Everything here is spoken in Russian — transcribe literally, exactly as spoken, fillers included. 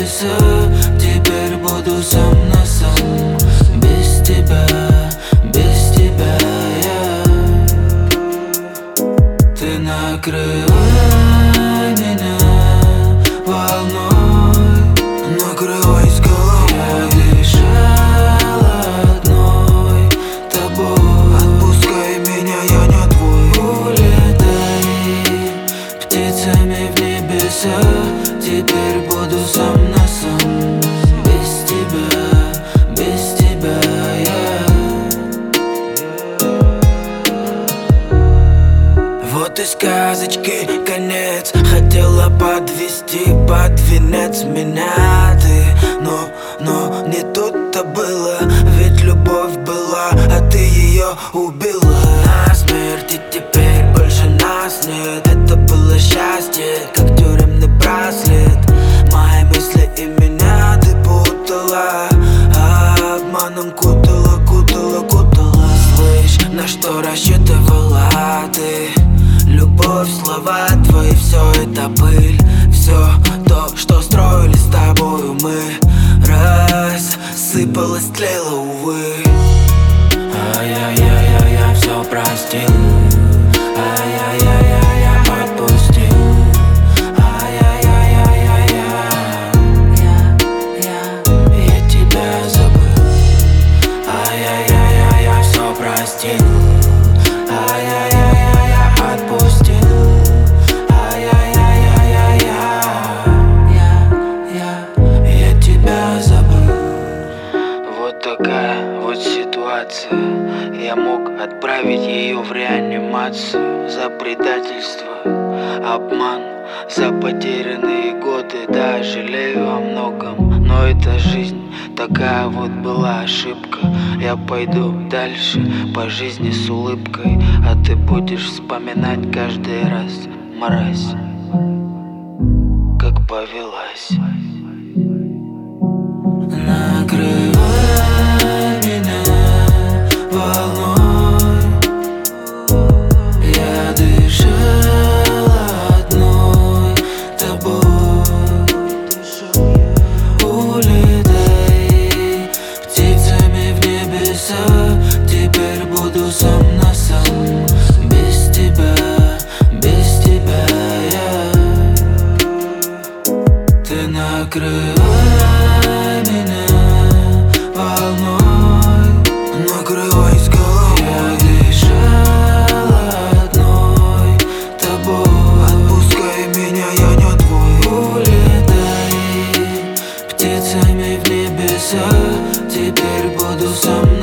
небеса. Теперь буду сам на сам. Без тебя, без тебя я. Ты накрывай меня волной, накрывай с головой. Я дышал одной тобой. Отпускай меня, я не твой. Улетай птицами в небеса. Теперь буду сам на сам. Без тебя, без тебя я. Вот и сказочки конец. Хотела подвести под венец меня ты, но, но не тут-то было. Ведь любовь была, а ты ее убила насмерть. И теперь больше нас нет. Это было счастье, как тюремный браслет. Мои мысли и меня ты путала, а обманом кутала, кутала, кутала. Слышь, на что рассчитывала ты? Любовь, слова твои, все это пыль. Все то, что строили с тобою мы, рассыпалось, тлело, увы. Ай-яй-яй-яй, я все простил. Ай-яй-яй-яй, я отпустил. Ай-яй-яй-яй-яй, я тебя забыл. Ай-яй-яй-яй, я все простил. Ай-яй-яй-яй, я отпустил. Ай-яй-яй-яй-яй, я тебя забыл. Вот такая вот ситуация. Я мог отправить ее в реанимацию за предательство, обман, за потерянные годы. Да, жалею о многом, но эта жизнь такая вот была ошибка. Я пойду дальше по жизни с улыбкой, а ты будешь вспоминать каждый раз, мразь, как повелась. Накрывай меня волной. Я дышал одной тобой. Улетай птицами в небеса. Теперь буду сам на сам. Без тебя, без тебя я. Ты накрывай меня волной, накрывай с головой. Я дышал одной тобой. Отпускай меня, я не твой. Улетай птицами в небеса. Теперь буду сам